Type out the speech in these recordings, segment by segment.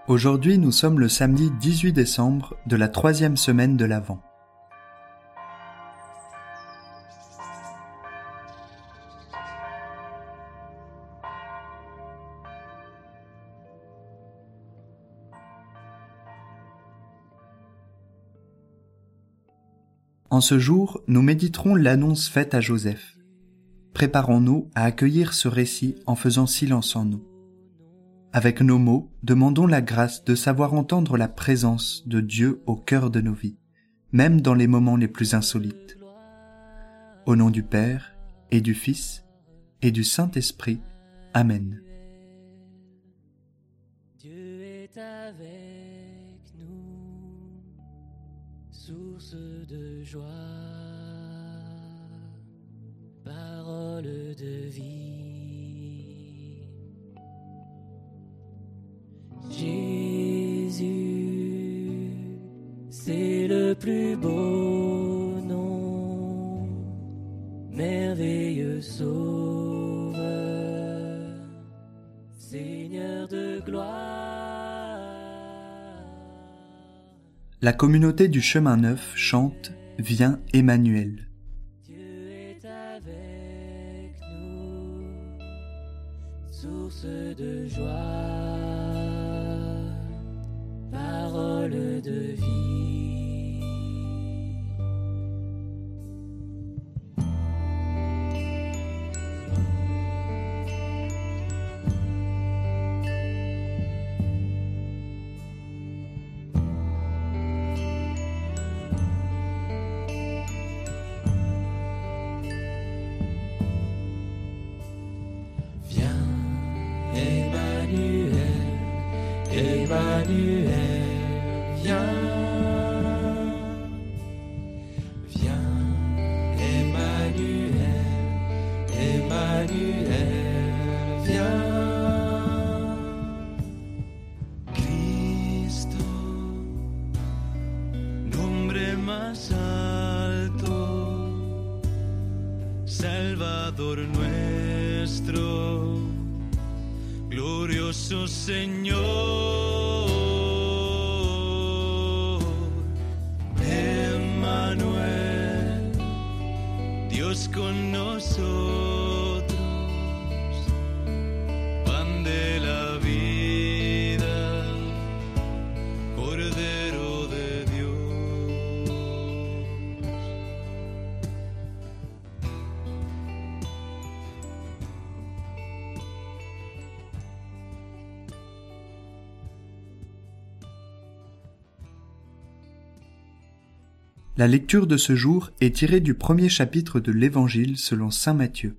Aujourd'hui, nous sommes le samedi 18 décembre de la 3e semaine de l'Avent. En ce jour, nous méditerons l'annonce faite à Joseph. Préparons-nous à accueillir ce récit en faisant silence en nous. Avec nos mots, demandons la grâce de savoir entendre la présence de Dieu au cœur de nos vies, même dans les moments les plus insolites. Au nom du Père, et du Fils, et du Saint-Esprit. Amen. Dieu est avec nous, source de joie, parole de vie. Jésus, c'est le plus beau nom, merveilleux Sauveur, Seigneur de gloire. La communauté du Chemin Neuf chante « Viens Emmanuel ». Dieu est avec nous, source de joie, parole de vie. Emmanuel, viens, viens, Emmanuel, Emmanuel, viens. Cristo, nombre más alto, Salvador nuestro, glorioso Señor. Dios con nosotros, pan de la vida, Cordero de Dios. La lecture de ce jour est tirée du premier chapitre de l'Évangile selon saint Matthieu.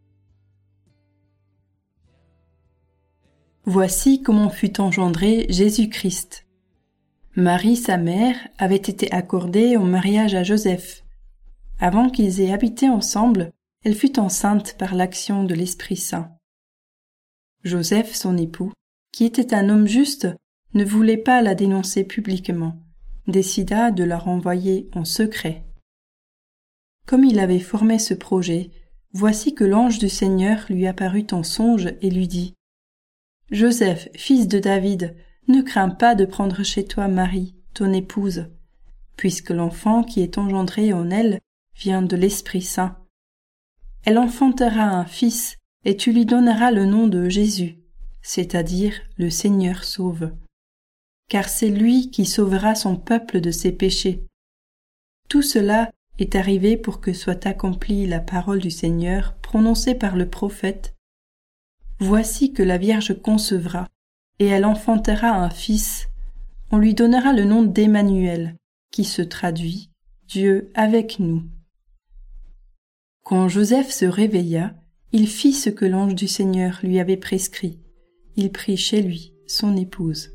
Voici comment fut engendré Jésus-Christ. Marie, sa mère, avait été accordée en mariage à Joseph. Avant qu'ils aient habité ensemble, elle fut enceinte par l'action de l'Esprit Saint. Joseph, son époux, qui était un homme juste, ne voulait pas la dénoncer publiquement, décida de la renvoyer en secret. Comme il avait formé ce projet, voici que l'ange du Seigneur lui apparut en songe et lui dit : « Joseph, fils de David, ne crains pas de prendre chez toi Marie, ton épouse, puisque l'enfant qui est engendré en elle vient de l'Esprit Saint. Elle enfantera un fils, et tu lui donneras le nom de Jésus, c'est-à-dire le Seigneur sauve. Car c'est lui qui sauvera son peuple de ses péchés. Tout cela est arrivé pour que soit accomplie la parole du Seigneur prononcée par le prophète. Voici que la Vierge concevra, et elle enfantera un fils. On lui donnera le nom d'Emmanuel, qui se traduit « Dieu avec nous ». Quand Joseph se réveilla, il fit ce que l'ange du Seigneur lui avait prescrit. Il prit chez lui son épouse.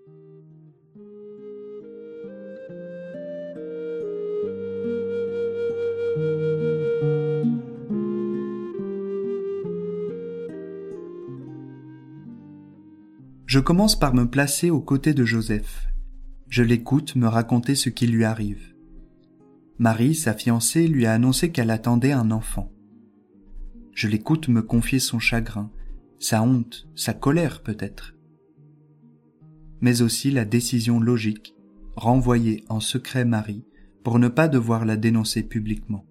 Je commence par me placer aux côtés de Joseph. Je l'écoute me raconter ce qui lui arrive. Marie, sa fiancée, lui a annoncé qu'elle attendait un enfant. Je l'écoute me confier son chagrin, sa honte, sa colère peut-être. mais aussi la décision logique, renvoyer en secret Marie pour ne pas devoir la dénoncer publiquement.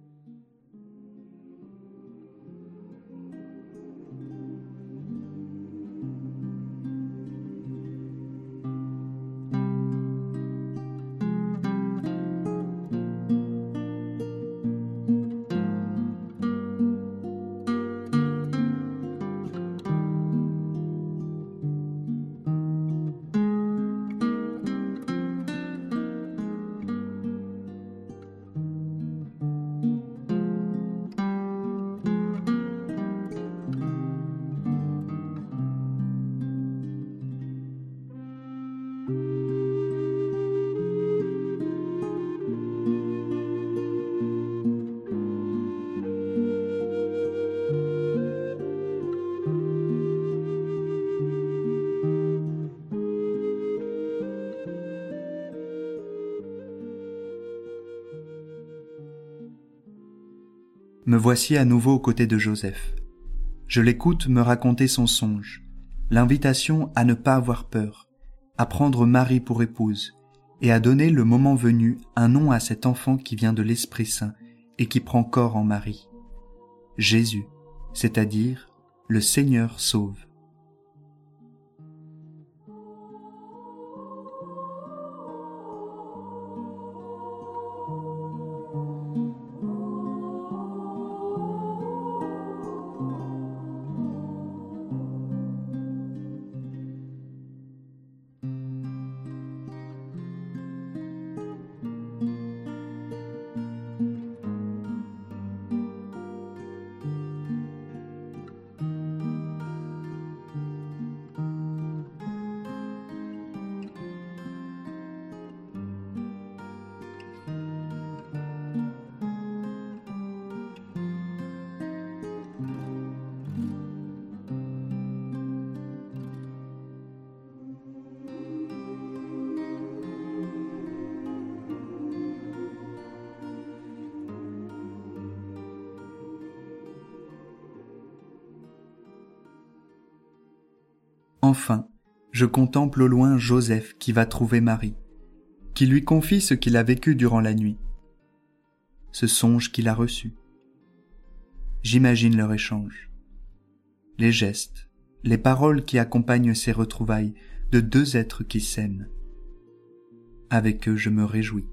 Me voici à nouveau aux côtés de Joseph. Je l'écoute me raconter son songe, l'invitation à ne pas avoir peur, à prendre Marie pour épouse, et à donner le moment venu un nom à cet enfant qui vient de l'Esprit Saint et qui prend corps en Marie. Jésus, c'est-à-dire le Seigneur sauve. Enfin, je contemple au loin Joseph qui va trouver Marie, qui lui confie ce qu'il a vécu durant la nuit, ce songe qu'il a reçu. J'imagine leur échange, les gestes, les paroles qui accompagnent ces retrouvailles de deux êtres qui s'aiment. Avec eux, je me réjouis.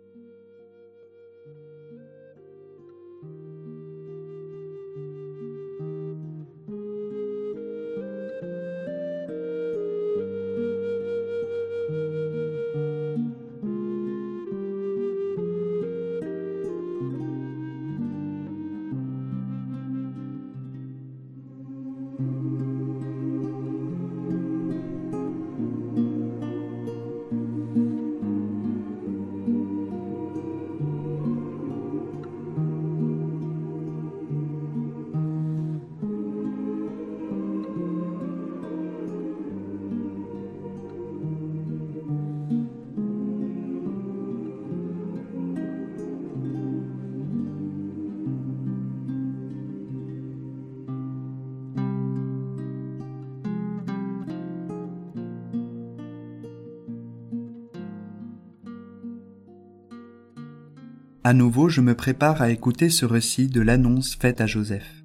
À nouveau, je me prépare à écouter ce récit de l'annonce faite à Joseph.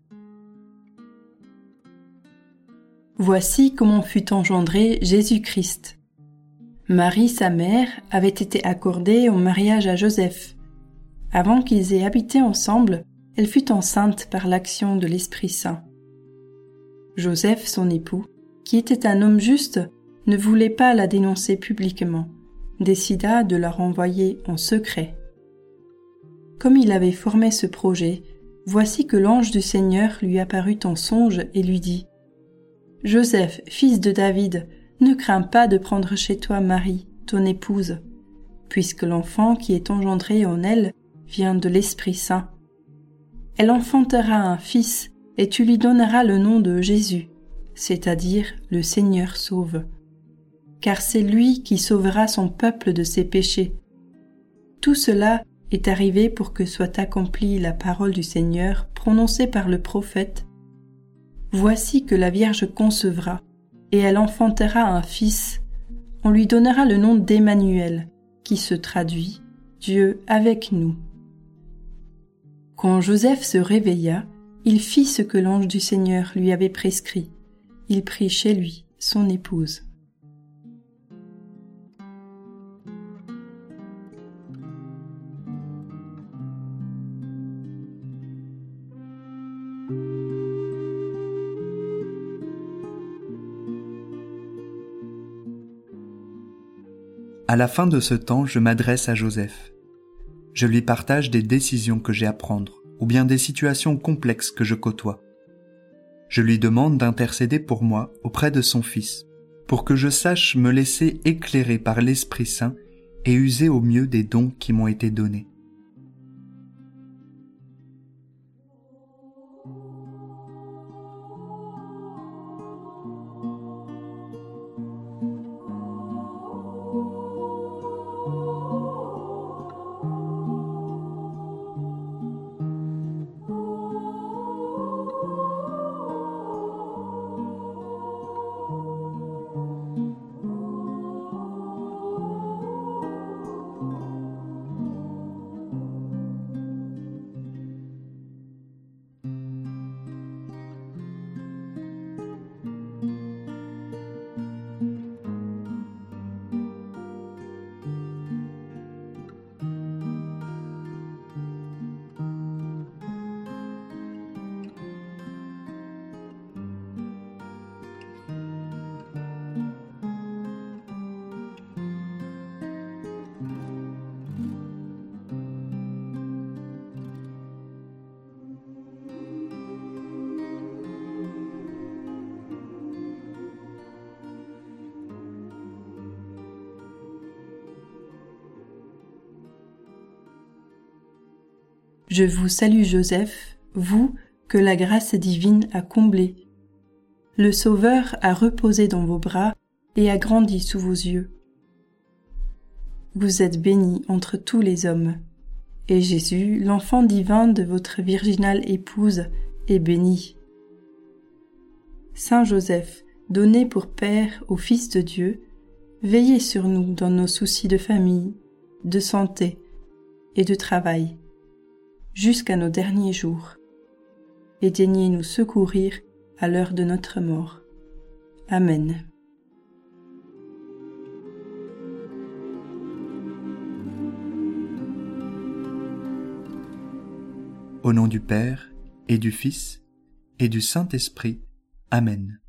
Voici comment fut engendré Jésus-Christ. Marie, sa mère, avait été accordée au mariage à Joseph. Avant qu'ils aient habité ensemble, elle fut enceinte par l'action de l'Esprit Saint. Joseph, son époux, qui était un homme juste, ne voulait pas la dénoncer publiquement, décida de la renvoyer en secret. Comme il avait formé ce projet, voici que l'ange du Seigneur lui apparut en songe et lui dit « Joseph, fils de David, ne crains pas de prendre chez toi Marie, ton épouse, puisque l'enfant qui est engendré en elle vient de l'Esprit Saint. Elle enfantera un fils et tu lui donneras le nom de Jésus, c'est-à-dire le Seigneur sauve. Car c'est lui qui sauvera son peuple de ses péchés. Tout cela est arrivé pour que soit accomplie la parole du Seigneur prononcée par le prophète. Voici que la Vierge concevra, et elle enfantera un fils, on lui donnera le nom d'Emmanuel, qui se traduit « Dieu avec nous ». Quand Joseph se réveilla, il fit ce que l'ange du Seigneur lui avait prescrit. Il prit chez lui son épouse. À la fin de ce temps, je m'adresse à Joseph. Je lui partage des décisions que j'ai à prendre, ou bien des situations complexes que je côtoie. Je lui demande d'intercéder pour moi auprès de son Fils, pour que je sache me laisser éclairer par l'Esprit Saint et user au mieux des dons qui m'ont été donnés. Je vous salue Joseph, vous que la grâce divine a comblé. Le Sauveur a reposé dans vos bras et a grandi sous vos yeux. Vous êtes béni entre tous les hommes, et Jésus, l'enfant divin de votre virginale épouse, est béni. Saint Joseph, donné pour Père au Fils de Dieu, veillez sur nous dans nos soucis de famille, de santé et de travail, jusqu'à nos derniers jours, et daignez nous secourir à l'heure de notre mort. Amen. Au nom du Père, et du Fils, et du Saint-Esprit. Amen.